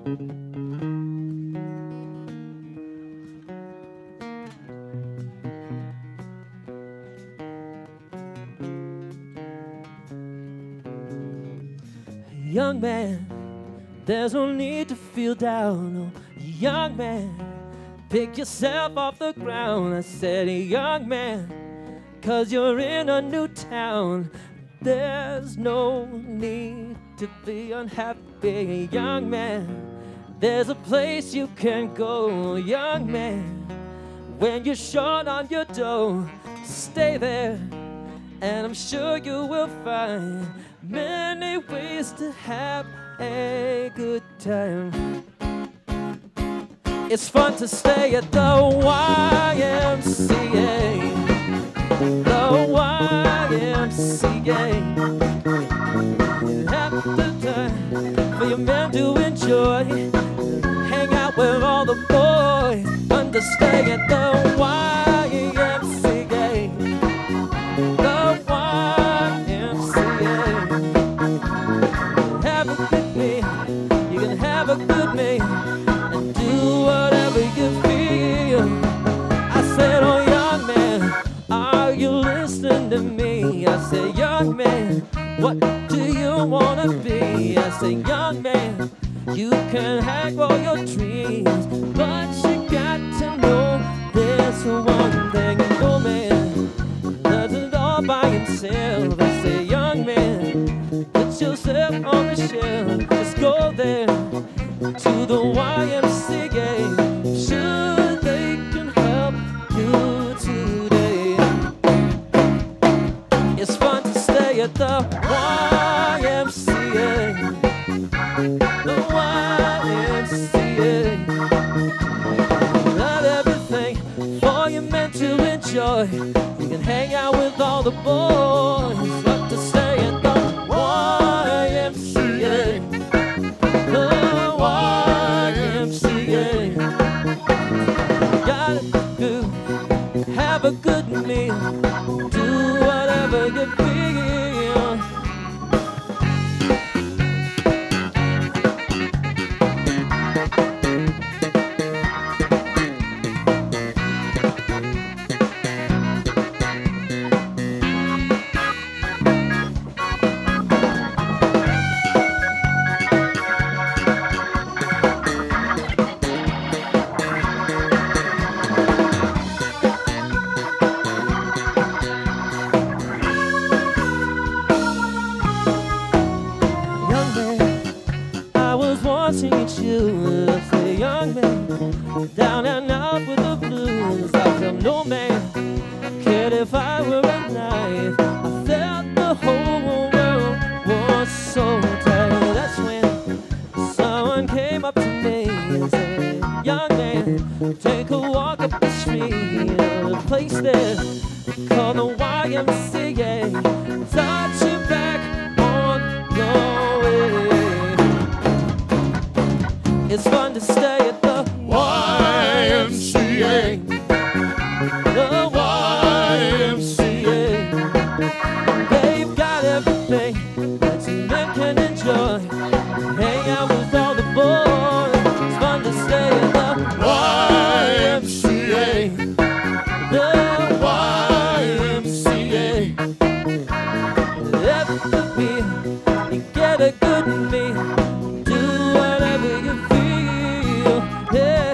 Young man, there's no need to feel down. Oh, young man, pick yourself off the ground. I said, young man, 'cause you're in a new town. There's no need to be unhappy, young man. There's a place you can go, young man. When you're short on your dough, stay there, and I'm sure you will find many ways to have a good time. It's fun to stay at the YMCA. The YMCA. Have a good time for your men to enjoy. Hang out with all the boys. Fun to stay at the YMCA. The YMCA. Have a good meal. You can have a good meal and do whatever you feel. I said, oh young man, are you listening to me? I say, young man, what do you wanna be? I say, young man, you can have all your dreams, but you got to know there's one thing. No man does it all by himself. I say, young man, put yourself on the shelf. Let's go there to the YMCA. Sure they can help you today. It's fun to stay at the YMCA. The YMCA. Not everything for your men to enjoy. You can hang out with all the boys. Love to stay at the YMCA. The YMCA. Gotta do, have a good meal, do whatever you feel. Watching at you as a young man, down and out with the blues. I felt no man cared if I were a knife. I felt the whole world was so tight. That's when someone came up to me and said, young man, take a walk up the street, a place there called the YMCA. Touch you back on your way. It's fun to stay at the YMCA. The YMCA. They've got everything that you men can enjoy. Hang out with all the boys. It's fun to stay at the YMCA. The YMCA. Every meal, you get a good meal. Do whatever you feel. Yeah.